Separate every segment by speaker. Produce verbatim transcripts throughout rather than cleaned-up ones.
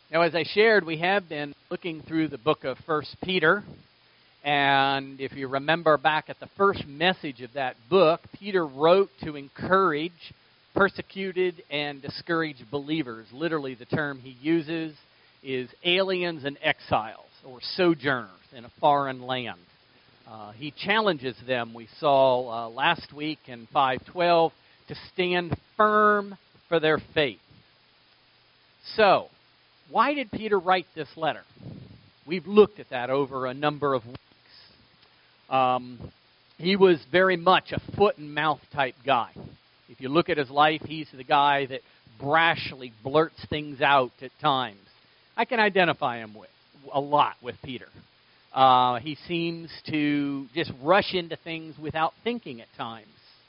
Speaker 1: Now, as I shared, we have been looking through the book of First Peter. And if you remember back at the first message of that book, Peter wrote to encourage persecuted and discouraged believers. Literally, the term he uses is aliens and exiles, or sojourners in a foreign land. Uh, he challenges them, we saw uh, last week in five twelve, to stand firm for their faith. So, why did Peter write this letter? We've looked at that over a number of weeks. Um, he was very much a foot and mouth type guy. If you look at his life, he's the guy that brashly blurts things out at times. I can identify him with a lot with Peter. Uh, he seems to just rush into things without thinking at times.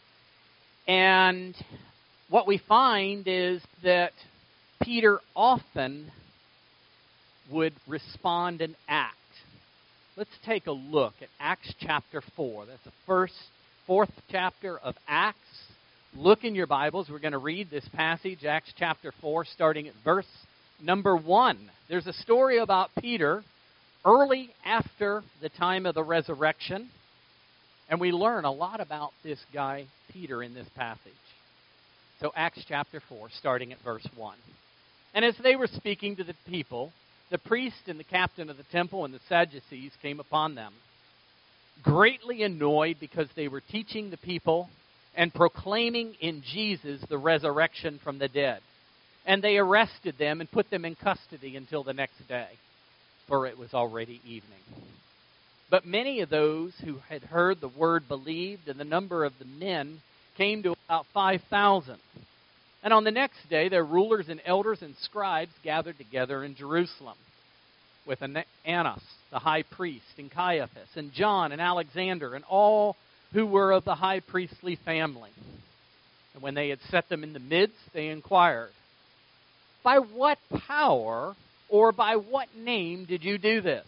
Speaker 1: And what we find is that Peter often would respond and act. Let's take a look at Acts chapter four. That's the first, fourth chapter of Acts. Look in your Bibles. We're going to read this passage, Acts chapter four, starting at verse number one. There's a story about Peter early after the time of the resurrection, and we learn a lot about this guy, Peter, in this passage. So Acts chapter four, starting at verse one. And as they were speaking to the people, the priest and the captain of the temple and the Sadducees came upon them, greatly annoyed because they were teaching the people and proclaiming in Jesus the resurrection from the dead. And they arrested them and put them in custody until the next day, for it was already evening. But many of those who had heard the word believed, and the number of the men came to about five thousand. And on the next day, their rulers and elders and scribes gathered together in Jerusalem with Annas, the high priest, and Caiaphas, and John, and Alexander, and all who were of the high priestly family. And when they had set them in the midst, they inquired, "By what power or by what name did you do this?"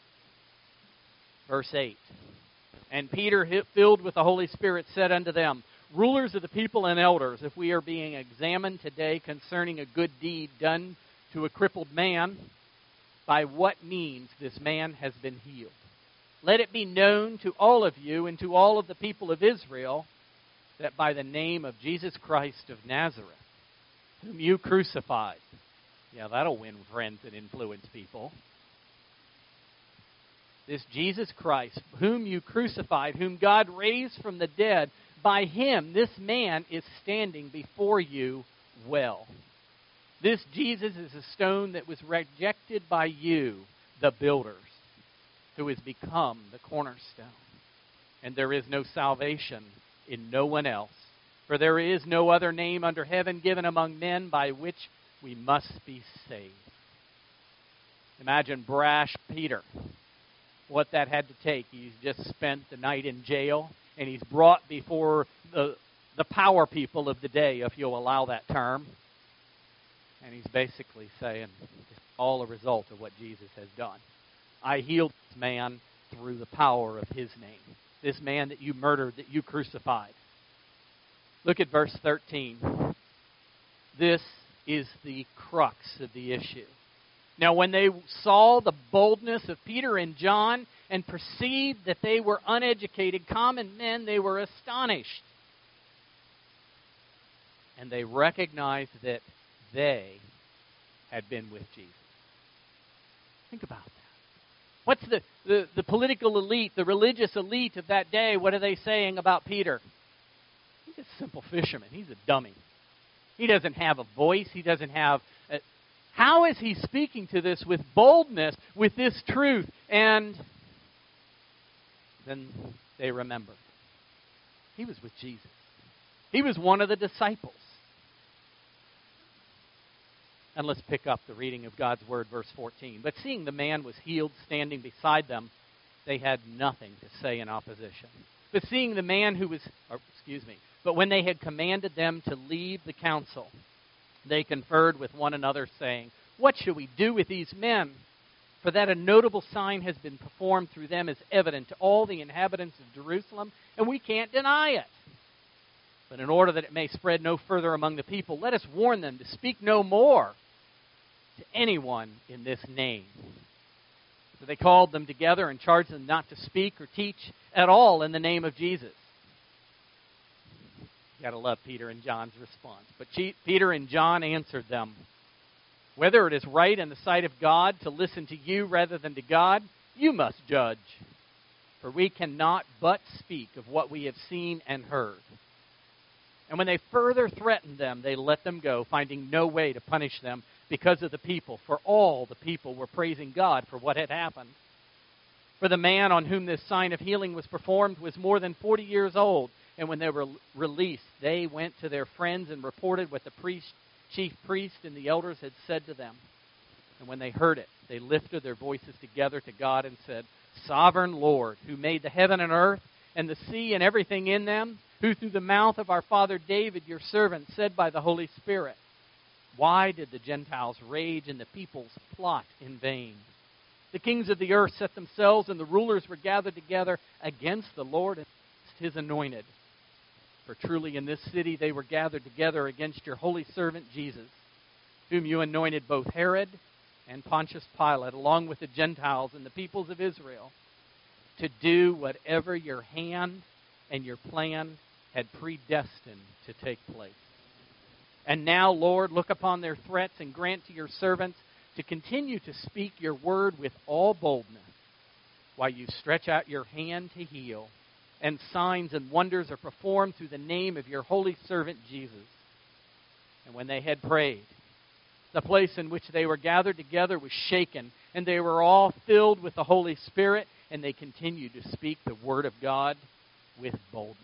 Speaker 1: Verse eight. And Peter, filled with the Holy Spirit, said unto them, "Rulers of the people and elders, if we are being examined today concerning a good deed done to a crippled man, by what means this man has been healed, let it be known to all of you and to all of the people of Israel that by the name of Jesus Christ of Nazareth, whom you crucified." Yeah, that'll win friends and influence people. This Jesus Christ, whom you crucified, whom God raised from the dead, by him, this man is standing before you well. This Jesus is a stone that was rejected by you, the builders, who has become the cornerstone. And there is no salvation in no one else. For there is no other name under heaven given among men by which we must be saved. Imagine brash Peter, what that had to take. He's just spent the night in jail, and he's brought before the, the power people of the day, if you'll allow that term. And he's basically saying, it's all a result of what Jesus has done. I healed this man through the power of his name. This man that you murdered, that you crucified. Look at verse thirteen. This is the crux of the issue. Now, when they saw the boldness of Peter and John and perceived that they were uneducated, common men, they were astonished. And they recognized that they had been with Jesus. Think about that. What's the, the, the political elite, the religious elite of that day, what are they saying about Peter? He's a simple fisherman. He's a dummy. He doesn't have a voice. He doesn't have... A, how is he speaking to this with boldness, with this truth? And then they remembered. He was with Jesus. He was one of the disciples. And let's pick up the reading of God's Word, verse fourteen. But seeing the man was healed standing beside them, they had nothing to say in opposition. But seeing the man who was, or, excuse me, but when they had commanded them to leave the council, they conferred with one another, saying, "What shall we do with these men? For that a notable sign has been performed through them is evident to all the inhabitants of Jerusalem, and we can't deny it. But in order that it may spread no further among the people, let us warn them to speak no more to anyone in this name." So they called them together and charged them not to speak or teach at all in the name of Jesus. You got to love Peter and John's response. But Peter and John answered them, "Whether it is right in the sight of God to listen to you rather than to God, you must judge. For we cannot but speak of what we have seen and heard." And when they further threatened them, they let them go, finding no way to punish them because of the people, for all the people were praising God for what had happened. For the man on whom this sign of healing was performed was more than forty years old, and when they were released, they went to their friends and reported what the priest, chief priest and the elders had said to them. And when they heard it, they lifted their voices together to God and said, "Sovereign Lord, who made the heaven and earth and the sea and everything in them, who through the mouth of our father David, your servant, said by the Holy Spirit, why did the Gentiles rage and the peoples plot in vain? The kings of the earth set themselves, and the rulers were gathered together against the Lord and against his anointed. For truly in this city they were gathered together against your holy servant Jesus, whom you anointed, both Herod and Pontius Pilate, along with the Gentiles and the peoples of Israel, to do whatever your hand and your plan had predestined to take place. And now, Lord, look upon their threats and grant to your servants to continue to speak your word with all boldness, while you stretch out your hand to heal, and signs and wonders are performed through the name of your holy servant Jesus." And when they had prayed, the place in which they were gathered together was shaken, and they were all filled with the Holy Spirit, and they continued to speak the word of God with boldness.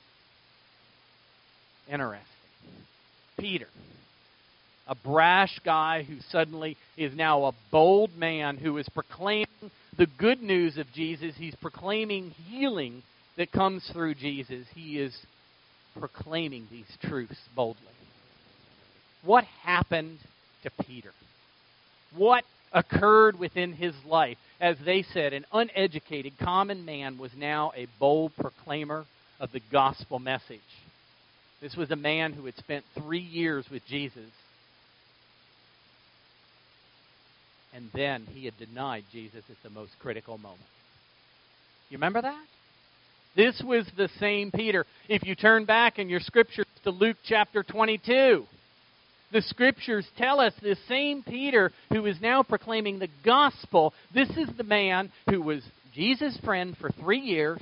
Speaker 1: Interesting. Peter, a brash guy who suddenly is now a bold man who is proclaiming the good news of Jesus. He's proclaiming healing that comes through Jesus. He is proclaiming these truths boldly. What happened to Peter? What occurred within his life? As they said, an uneducated common man was now a bold proclaimer of the gospel message. This was a man who had spent three years with Jesus. And then he had denied Jesus at the most critical moment. You remember that? This was the same Peter. If you turn back in your scriptures to Luke chapter twenty-two, the scriptures tell us this same Peter who is now proclaiming the gospel, this is the man who was Jesus' friend for three years.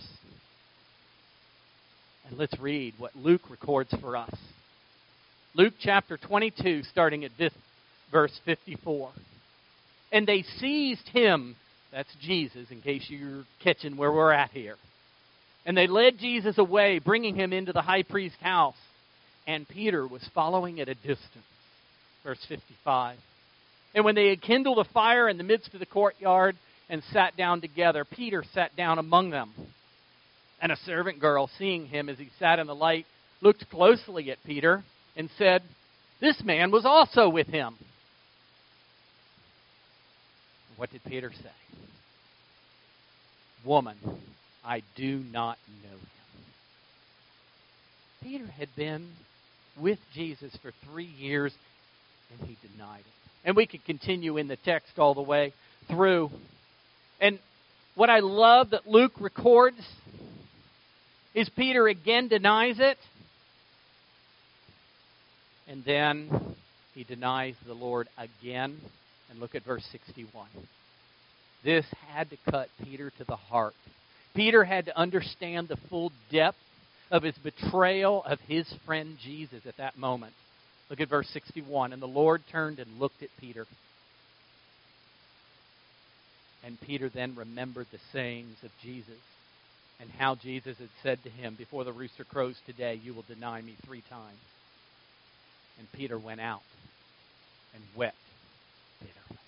Speaker 1: And let's read what Luke records for us. Luke chapter twenty-two, starting at verse fifty-four. And they seized him, that's Jesus, in case you're catching where we're at here. And they led Jesus away, bringing him into the high priest's house. And Peter was following at a distance. Verse fifty-five. And when they had kindled a fire in the midst of the courtyard and sat down together, Peter sat down among them. And a servant girl, seeing him as he sat in the light, looked closely at Peter and said, "This man was also with him." What did Peter say? "Woman, I do not know him." Peter had been with Jesus for three years, and he denied it. And we could continue in the text all the way through. And what I love that Luke records is Peter again denies it. And then he denies the Lord again. And look at verse sixty-one. This had to cut Peter to the heart. Peter had to understand the full depth of his betrayal of his friend Jesus at that moment. Look at verse sixty-one. And the Lord turned and looked at Peter. And Peter then remembered the sayings of Jesus and how Jesus had said to him, "Before the rooster crows today, you will deny me three times." And Peter went out and wept bitterly.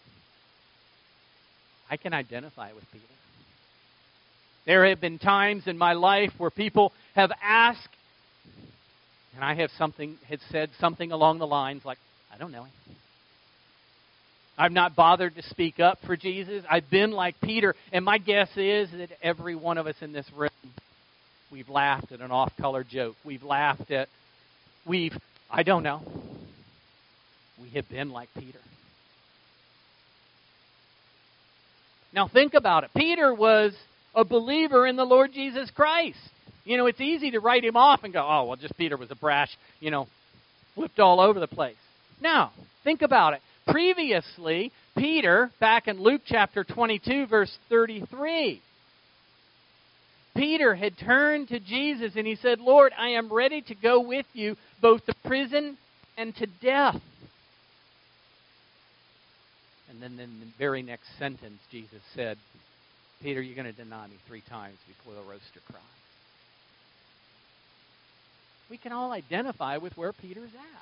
Speaker 1: I can identify with Peter. There have been times in my life where people have asked, and I have something had said something along the lines like, "I don't know him. I've not bothered to speak up for Jesus. I've been like Peter." And my guess is that every one of us in this room, we've laughed at an off-color joke. We've laughed at, we've, I don't know. We have been like Peter. Now think about it. Peter was a believer in the Lord Jesus Christ. You know, it's easy to write him off and go, oh, well, just Peter was a brash, you know, flipped all over the place. Now, think about it. Previously, Peter, back in Luke chapter twenty-two, verse thirty-three, Peter had turned to Jesus and he said, Lord, I am ready to go with you both to prison and to death. And then in the very next sentence, Jesus said, Peter, you're going to deny me three times before the rooster crows. We can all identify with where Peter's at.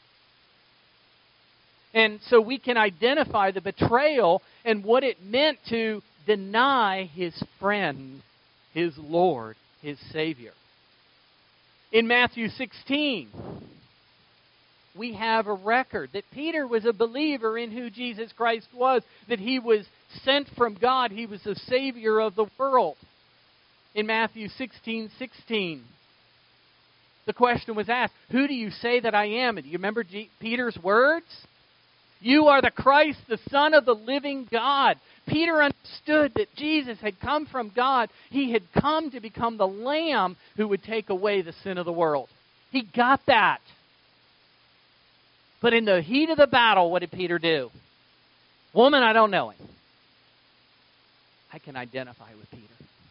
Speaker 1: And so we can identify the betrayal and what it meant to deny his friend, his Lord, his Savior. In Matthew sixteen, we have a record that Peter was a believer in who Jesus Christ was, that he was sent from God, he was the Savior of the world. In Matthew sixteen sixteen, the question was asked, who do you say that I am? And do you remember G- Peter's words? You are the Christ, the Son of the living God. Peter understood that Jesus had come from God. He had come to become the Lamb who would take away the sin of the world. He got that. But in the heat of the battle, what did Peter do? Woman, I don't know him. I can identify with Peter.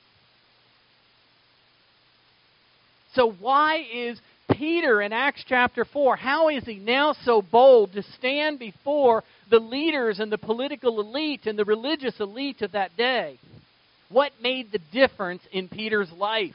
Speaker 1: So why is Peter in Acts chapter four, how is he now so bold to stand before the leaders and the political elite and the religious elite of that day? What made the difference in Peter's life?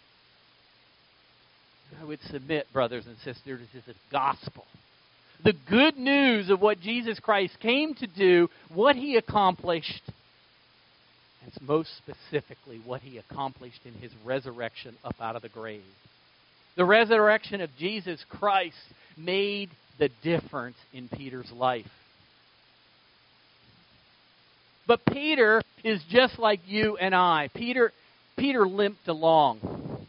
Speaker 1: I would submit, brothers and sisters, this is the gospel. The good news of what Jesus Christ came to do, what he accomplished, and most specifically what he accomplished in his resurrection up out of the grave. The resurrection of Jesus Christ made the difference in Peter's life. But Peter is just like you and I. Peter, Peter limped along.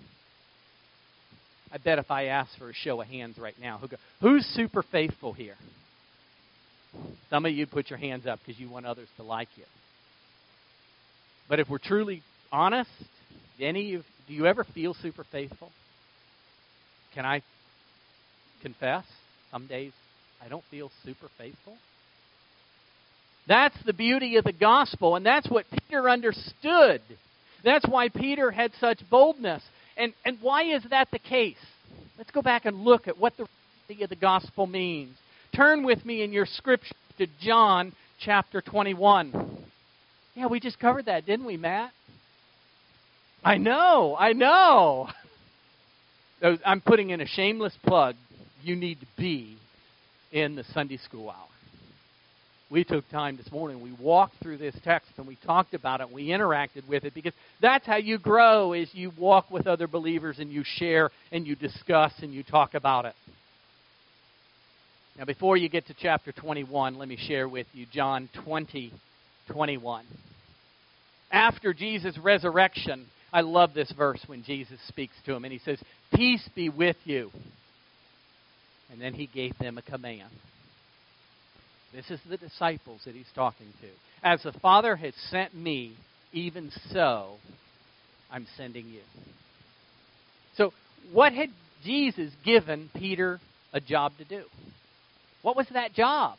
Speaker 1: I bet if I ask for a show of hands right now, who go, who's super faithful here? Some of you put your hands up because you want others to like you. But if we're truly honest, any of, do you ever feel super faithful? Can I confess? Some days I don't feel super faithful. That's the beauty of the gospel, and that's what Peter understood. That's why Peter had such boldness. And, and why is that the case? Let's go back and look at what the reality of the gospel means. Turn with me in your scripture to John chapter twenty-one. Yeah, we just covered that, didn't we, Matt? I know, I know. I'm putting in a shameless plug. You need to be in the Sunday school hour. We took time this morning. We walked through this text and we talked about it. We interacted with it because that's how you grow, is you walk with other believers and you share and you discuss and you talk about it. Now, before you get to chapter twenty-one, let me share with you John twenty, twenty-one. After Jesus' resurrection, I love this verse when Jesus speaks to him and he says, peace be with you. And then he gave them a command. This is the disciples that he's talking to. As the Father has sent me, even so I'm sending you. So what had Jesus given Peter a job to do? What was that job?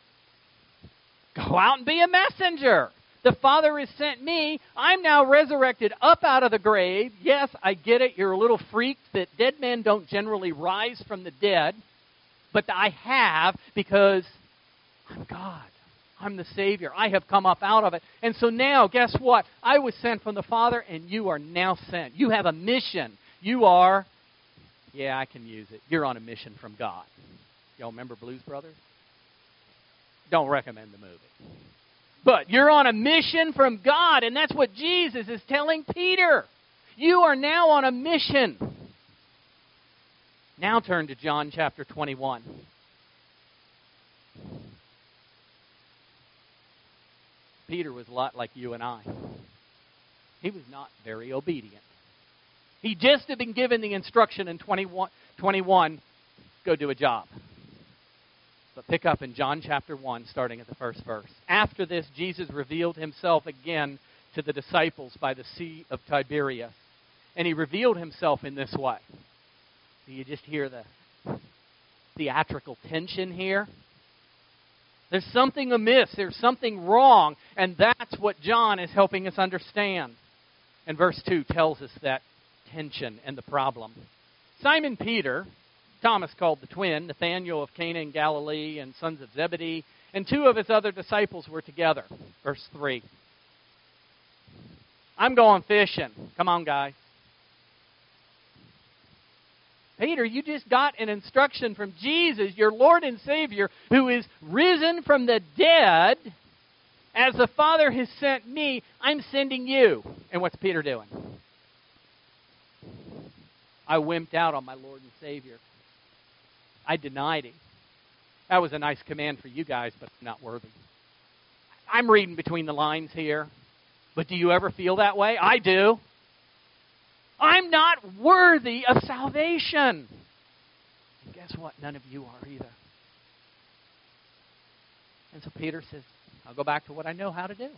Speaker 1: Go out and be a messenger. The Father has sent me. I'm now resurrected up out of the grave. Yes, I get it. You're a little freaked that dead men don't generally rise from the dead. But I have, because I'm God. I'm the Savior. I have come up out of it. And so now, guess what? I was sent from the Father, and you are now sent. You have a mission. You are, yeah, I can use it. You're on a mission from God. Y'all remember Blues Brothers? Don't recommend the movie. But you're on a mission from God, and that's what Jesus is telling Peter. You are now on a mission. Now turn to John chapter twenty-one. Peter was a lot like you and I. He was not very obedient. He just had been given the instruction in twenty-one, twenty-one, go do a job. But pick up in John chapter one, starting at the first verse. After this, Jesus revealed himself again to the disciples by the Sea of Tiberias. And he revealed himself in this way. Do you just hear the theatrical tension here? There's something amiss. There's something wrong. And that's what John is helping us understand. And verse two tells us that tension and the problem. Simon Peter, Thomas called the twin, Nathanael of Cana in Galilee, and sons of Zebedee, and two of his other disciples were together. Verse three. I'm going fishing. Come on, guys. Peter, you just got an instruction from Jesus, your Lord and Savior, who is risen from the dead. As the Father has sent me, I'm sending you. And what's Peter doing? I wimped out on my Lord and Savior. I denied him. That was a nice command for you guys, but not worthy. I'm reading between the lines here. But do you ever feel that way? I do. I'm not worthy of salvation. And guess what? None of you are either. And so Peter says, I'll go back to what I know how to do.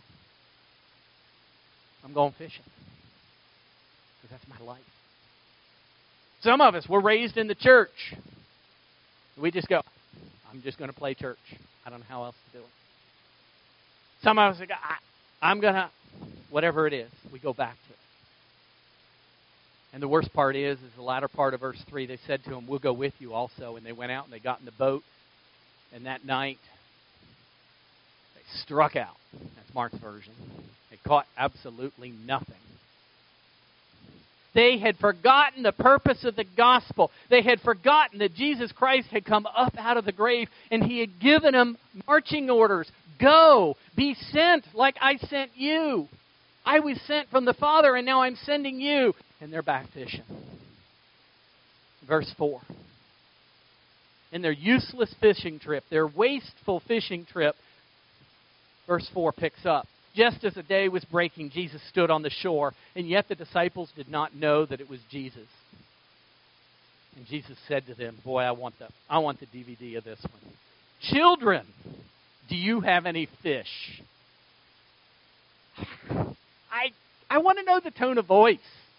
Speaker 1: I'm going fishing. Because that's my life. Some of us were raised in the church. We just go, I'm just going to play church. I don't know how else to do it. Some of us go, I, I'm going to, whatever it is, we go back to it. And the worst part is, is the latter part of verse three, they said to him, we'll go with you also. And they went out and they got in the boat. And that night, they struck out. That's Mark's version. They caught absolutely nothing. They had forgotten the purpose of the gospel. They had forgotten that Jesus Christ had come up out of the grave and he had given them marching orders. Go, be sent like I sent you. I was sent from the Father and now I'm sending you. And they're back fishing. Verse four. In their useless fishing trip, their wasteful fishing trip, verse four picks up. Just as the day was breaking, Jesus stood on the shore, and yet the disciples did not know that it was Jesus. And Jesus said to them, boy, I want the, I want the D V D of this one. Children, do you have any fish? I, I want to know the tone of voice.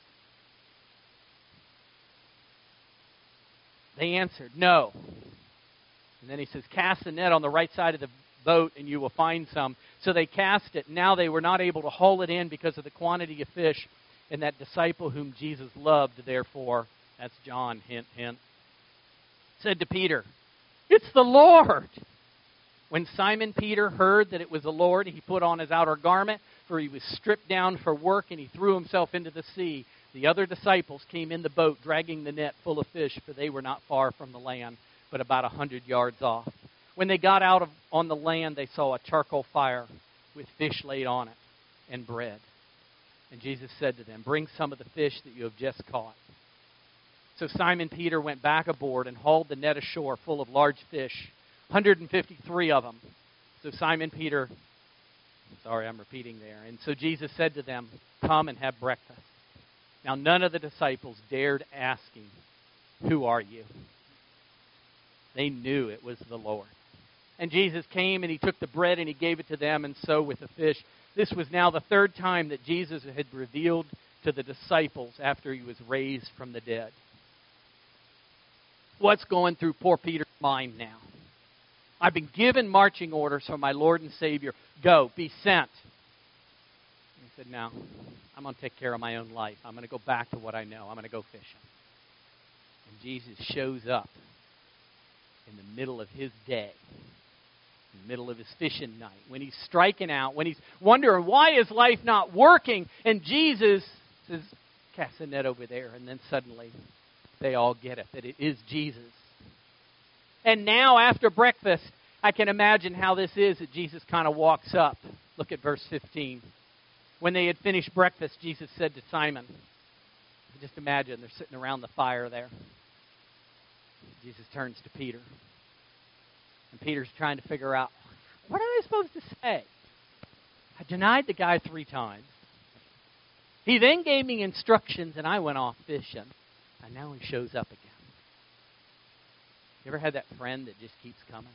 Speaker 1: They answered, no. And then he says, cast the net on the right side of the boat and you will find some. So they cast it. Now they were not able to haul it in because of the quantity of fish. And that disciple whom Jesus loved, therefore, that's John, hint, hint, said to Peter, it's the Lord. When Simon Peter heard that it was the Lord, he put on his outer garment, for he was stripped down for work, and he threw himself into the sea. The other disciples came in the boat, dragging the net full of fish, for they were not far from the land, but about a hundred yards off. When they got out of, on the land, they saw a charcoal fire with fish laid on it and bread. And Jesus said to them, bring some of the fish that you have just caught. So Simon Peter went back aboard and hauled the net ashore full of large fish, one hundred fifty-three of them. So Simon Peter, sorry, I'm repeating there. And so Jesus said to them, come and have breakfast. Now none of the disciples dared ask him, who are you? They knew it was the Lord. And Jesus came and he took the bread and he gave it to them, and so with the fish. This was now the third time that Jesus had revealed to the disciples after he was raised from the dead. What's going through poor Peter's mind now? I've been given marching orders from my Lord and Savior. Go, be sent. He said, no, I'm going to take care of my own life. I'm going to go back to what I know. I'm going to go fishing. And Jesus shows up in the middle of his day, in the middle of his fishing night, when he's striking out, when he's wondering why is life not working, and Jesus says, cast the net over there, and then suddenly they all get it, that it is Jesus. And now after breakfast, I can imagine how this is that Jesus kind of walks up. Look at verse fifteen. When they had finished breakfast, Jesus said to Simon, just imagine they're sitting around the fire there. Jesus turns to Peter. And Peter's trying to figure out, what am I supposed to say? I denied the guy three times. He then gave me instructions and I went off fishing. And now he shows up again. You ever had that friend that just keeps coming?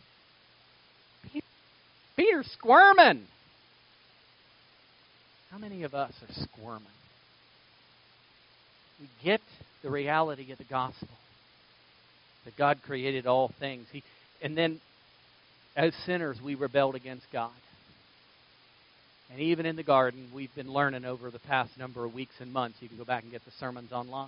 Speaker 1: Peter's squirming. How many of us are squirming? We get the reality of the gospel. That God created all things. He, and then, as sinners, we rebelled against God. And even in the garden, we've been learning over the past number of weeks and months. You can go back and get the sermons online.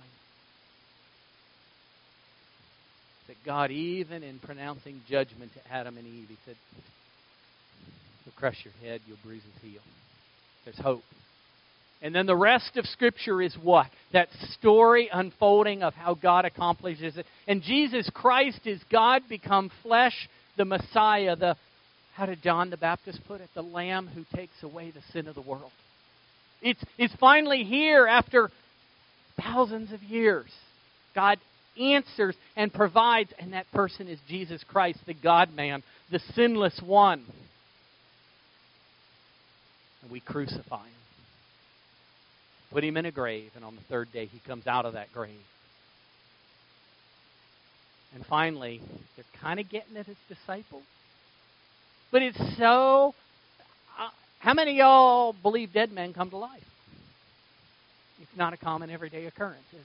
Speaker 1: That God, even in pronouncing judgment to Adam and Eve, He said, you'll crush your head, you'll bruise his heel. There's hope. And then the rest of Scripture is what? That story unfolding of how God accomplishes it. And Jesus Christ is God become flesh, the Messiah, the, how did John the Baptist put it? The Lamb who takes away the sin of the world. It's, it's finally here after thousands of years. God answers and provides, and that person is Jesus Christ, the God-man, the sinless one. And we crucify Him. Put Him in a grave, and on the third day He comes out of that grave. And finally, they're kind of getting it as disciples. But it's so... Uh, how many of y'all believe dead men come to life? It's not a common everyday occurrence, is it?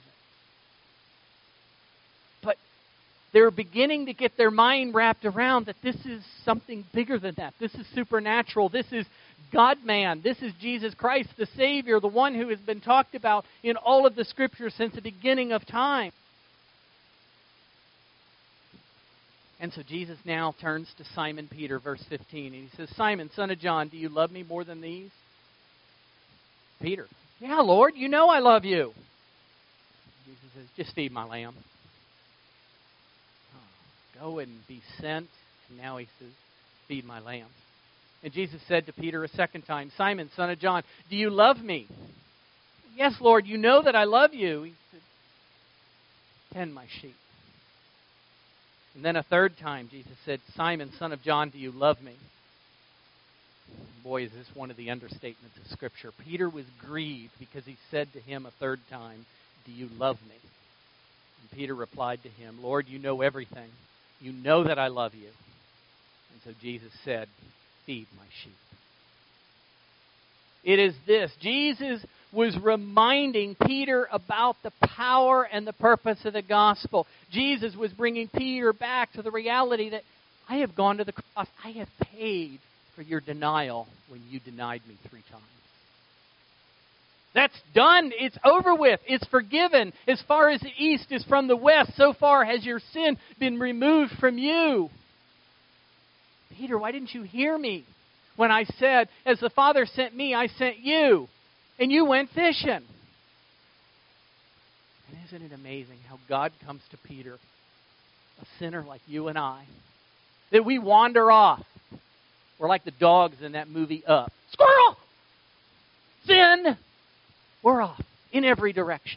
Speaker 1: But they're beginning to get their mind wrapped around that this is something bigger than that. This is supernatural. This is God-man. This is Jesus Christ, the Savior, the one who has been talked about in all of the Scriptures since the beginning of time. And so Jesus now turns to Simon Peter, verse fifteen, and He says, Simon, son of John, do you love me more than these? Peter, yeah, Lord, you know I love you. Jesus says, just feed my lamb. Go and be sent. And now He says, feed my lambs. And Jesus said to Peter a second time, Simon, son of John, do you love me? Yes, Lord, you know that I love you. He said, tend my sheep. And then a third time, Jesus said, Simon, son of John, do you love me? Boy, is this one of the understatements of Scripture. Peter was grieved because He said to him a third time, do you love me? And Peter replied to Him, Lord, you know everything. You know that I love you. And so Jesus said, feed my sheep. It is this. Jesus was reminding Peter about the power and the purpose of the gospel. Jesus was bringing Peter back to the reality that I have gone to the cross. I have paid for your denial when you denied me three times. That's done. It's over with. It's forgiven. As far as the east is from the west, so far has your sin been removed from you. Peter, why didn't you hear me when I said, as the Father sent me, I sent you, and you went fishing? And isn't it amazing how God comes to Peter, a sinner like you and I, that we wander off. We're like the dogs in that movie Up. Squirrel! Sin! We're off in every direction.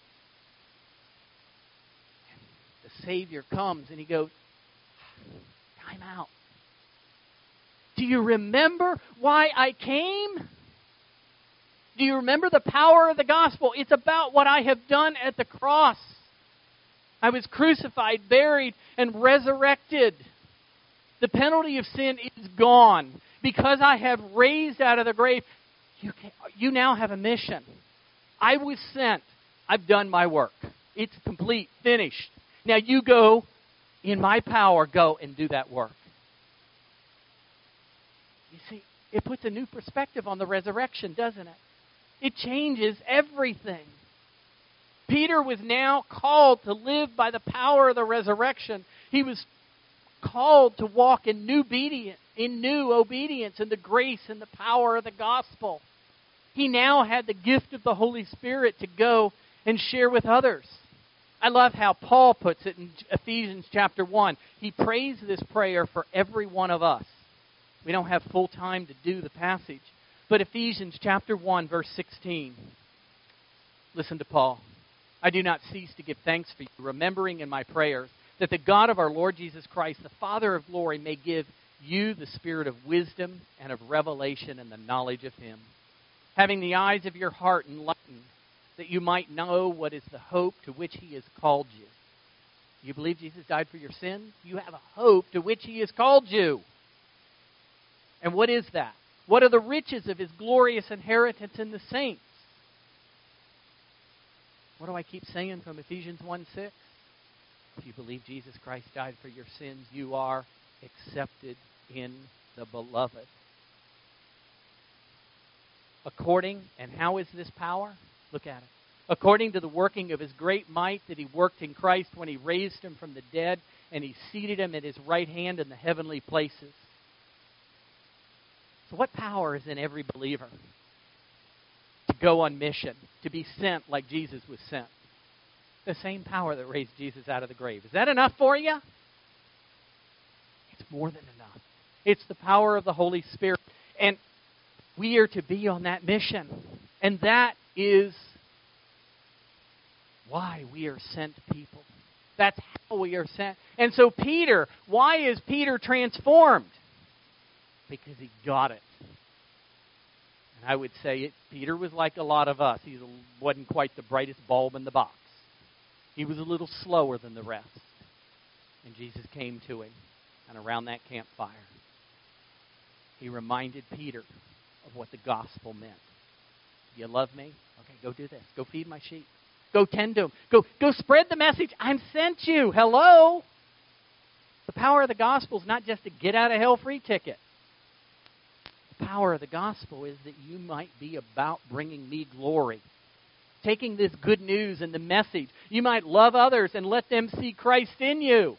Speaker 1: The Savior comes and He goes, time out. Do you remember why I came? Do you remember the power of the gospel? It's about what I have done at the cross. I was crucified, buried, and resurrected. The penalty of sin is gone. Because I have raised out of the grave, you, can, you now have a mission. I was sent. I've done my work. It's complete, finished. Now you go, in my power, go and do that work. You see, it puts a new perspective on the resurrection, doesn't it? It changes everything. Peter was now called to live by the power of the resurrection. He was called to walk in new obedience, in new obedience, in the grace and the power of the gospel. He now had the gift of the Holy Spirit to go and share with others. I love how Paul puts it in Ephesians chapter one. He prays this prayer for every one of us. We don't have full time to do the passage. But Ephesians chapter one, verse sixteen. Listen to Paul. I do not cease to give thanks for you, remembering in my prayers that the God of our Lord Jesus Christ, the Father of glory, may give you the spirit of wisdom and of revelation and the knowledge of Him, having the eyes of your heart enlightened, that you might know what is the hope to which He has called you, You believe Jesus died for your sins? You have a hope to which He has called you. And what is that? What are the riches of His glorious inheritance in the saints? What do I keep saying from Ephesians one six? If you believe Jesus Christ died for your sins, you are accepted in the Beloved. According, and how is this power? Look at it. According to the working of His great might that He worked in Christ when He raised Him from the dead and He seated Him at His right hand in the heavenly places. So what power is in every believer? To go on mission, to be sent like Jesus was sent. The same power that raised Jesus out of the grave. Is that enough for you? It's more than enough. It's the power of the Holy Spirit. And we are to be on that mission. And that is why we are sent people. That's how we are sent. And so Peter, why is Peter transformed? Because he got it. And I would say it, Peter was like a lot of us. He wasn't quite the brightest bulb in the box. He was a little slower than the rest. And Jesus came to him, and around that campfire, He reminded Peter of what the gospel meant. You love me? Okay, go do this. Go feed my sheep. Go tend to them. Go, go spread the message. I'm sent you. Hello? The power of the gospel is not just a get out of hell free ticket. The power of the gospel is that you might be about bringing me glory. Taking this good news and the message. You might love others and let them see Christ in you.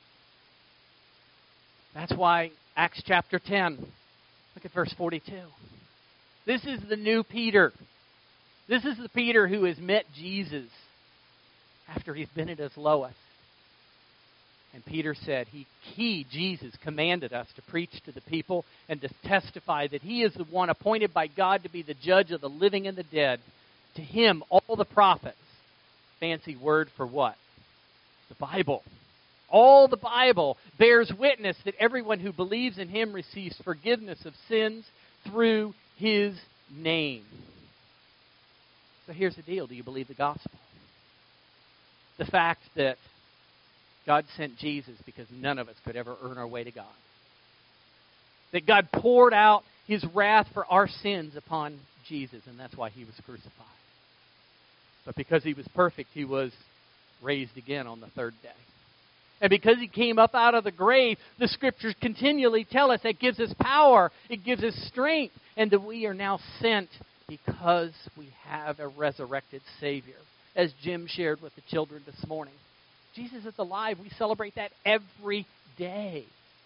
Speaker 1: That's why Acts chapter ten. Look at verse forty-two. This is the new Peter. This is the Peter who has met Jesus after he's been at his lowest. And Peter said, he, he, Jesus, commanded us to preach to the people and to testify that He is the one appointed by God to be the judge of the living and the dead. To Him, all the prophets. Fancy word for what? The Bible. All the Bible bears witness that everyone who believes in Him receives forgiveness of sins through His name. So here's the deal. Do you believe the gospel? The fact that God sent Jesus because none of us could ever earn our way to God. That God poured out His wrath for our sins upon Jesus, and that's why He was crucified. But because He was perfect, He was raised again on the third day. And because He came up out of the grave, the Scriptures continually tell us that gives us power, it gives us strength, and that we are now sent because we have a resurrected Savior. As Jim shared with the children this morning. Jesus is alive. We celebrate that every day.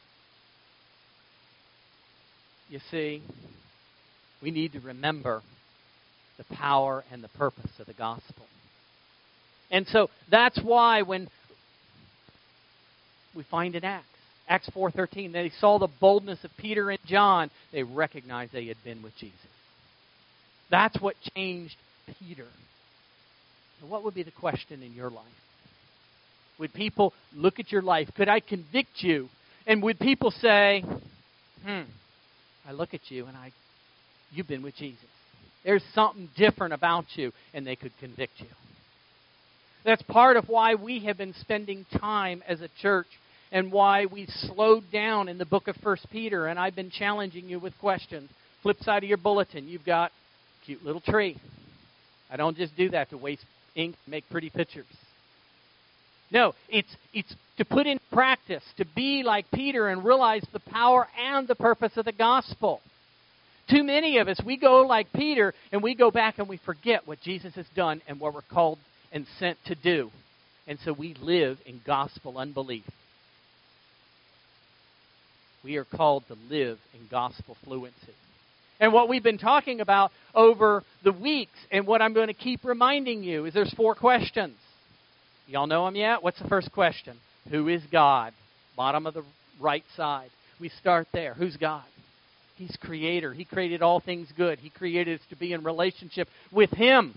Speaker 1: You see, we need to remember the power and the purpose of the gospel. And so that's why when we find in Acts, Acts four thirteen, they saw the boldness of Peter and John, they recognized they had been with Jesus. That's what changed Peter. So what would be the question in your life? Would people look at your life? Could I convict you? And would people say, hmm, I look at you and I, you've been with Jesus. There's something different about you, and they could convict you. That's part of why we have been spending time as a church and why we slowed down in the book of First Peter, and I've been challenging you with questions. Flip side of your bulletin, you've got a cute little tree. I don't just do that to waste ink and make pretty pictures. No, it's it's to put in practice, to be like Peter and realize the power and the purpose of the gospel. Too many of us, we go like Peter and we go back and we forget what Jesus has done and what we're called and sent to do. And so we live in gospel unbelief. We are called to live in gospel fluency. And what we've been talking about over the weeks and what I'm going to keep reminding you is there's four questions. Y'all know them yet? What's the first question? Who is God? Bottom of the right side. We start there. Who's God? He's creator. He created all things good. He created us to be in relationship with Him.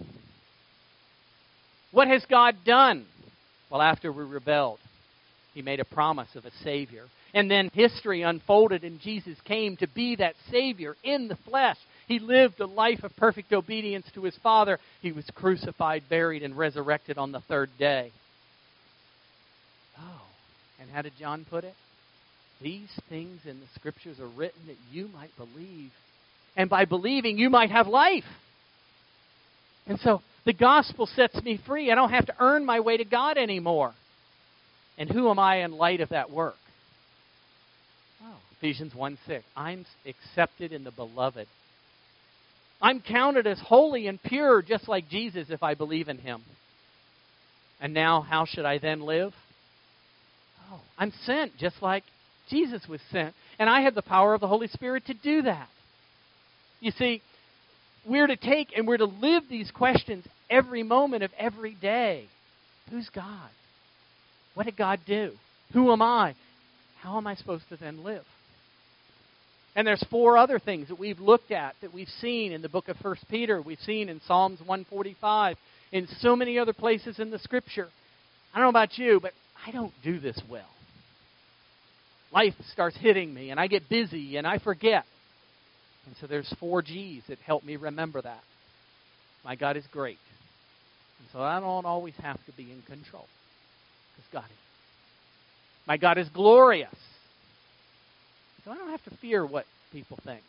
Speaker 1: What has God done? Well, after we rebelled, He made a promise of a Savior. And then history unfolded and Jesus came to be that Savior in the flesh. He lived a life of perfect obedience to His Father. He was crucified, buried, and resurrected on the third day. Oh, and how did John put it? These things in the Scriptures are written that you might believe. And by believing, you might have life. And so the gospel sets me free. I don't have to earn my way to God anymore. And who am I in light of that work? Oh, Ephesians one six. I'm accepted in the beloved. I'm counted as holy and pure, just like Jesus, if I believe in Him. And now, how should I then live? Oh, I'm sent, just like Jesus was sent. And I have the power of the Holy Spirit to do that. You see, we're to take and we're to live these questions every moment of every day. Who's God? What did God do? Who am I? How am I supposed to then live? And there's four other things that we've looked at, that we've seen in the book of First Peter. We've seen in Psalms one forty-five, in so many other places in the Scripture. I don't know about you, but I don't do this well. Life starts hitting me, and I get busy, and I forget. And so there's four G's that help me remember that. My God is great. And so I don't always have to be in control, because God is. My God is glorious. So I don't have to fear what people think.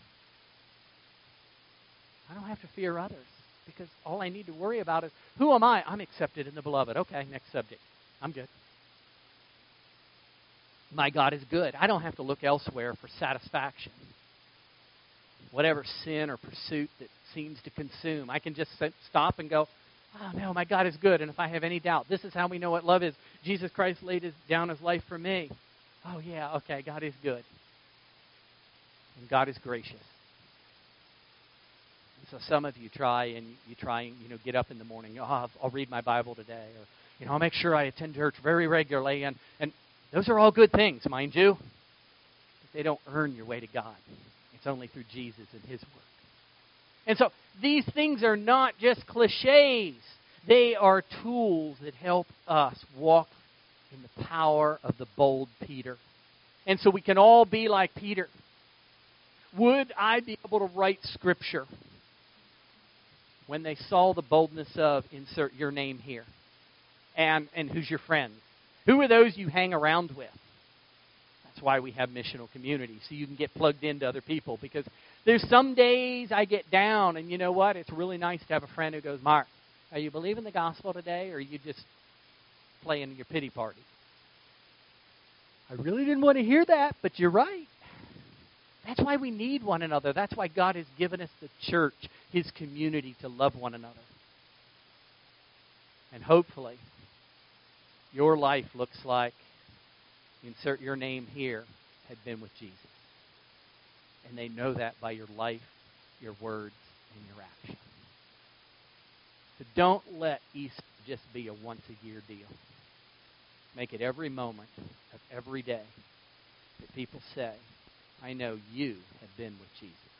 Speaker 1: I don't have to fear others, because all I need to worry about is, who am I? I'm accepted in the beloved. Okay, next subject. I'm good. My God is good. I don't have to look elsewhere for satisfaction. Whatever sin or pursuit that seems to consume, I can just stop and go, oh, no, my God is good. And if I have any doubt, this is how we know what love is. Jesus Christ laid his, down his life for me. Oh, yeah, okay, God is good. And God is gracious. And so some of you try and you try and, you know, get up in the morning. Oh, I'll, I'll read my Bible today. Or, you know, I'll make sure I attend church very regularly. And, and those are all good things, mind you. But they don't earn your way to God. It's only through Jesus and His work. And so these things are not just cliches. They are tools that help us walk in the power of the bold Peter. And so we can all be like Peter. Would I be able to write Scripture when they saw the boldness of, insert your name here, and, and who's your friends? Who are those you hang around with? That's why we have missional communities, so you can get plugged into other people. Because there's some days I get down, and you know what? It's really nice to have a friend who goes, Mark, are you believing the gospel today, or are you just playing your pity party? I really didn't want to hear that, but you're right. That's why we need one another. That's why God has given us the church, His community, to love one another. And hopefully, your life looks like, insert your name here, had been with Jesus. And they know that by your life, your words, and your action. So don't let Easter just be a once-a-year deal. Make it every moment of every day that people say, I know you have been with Jesus.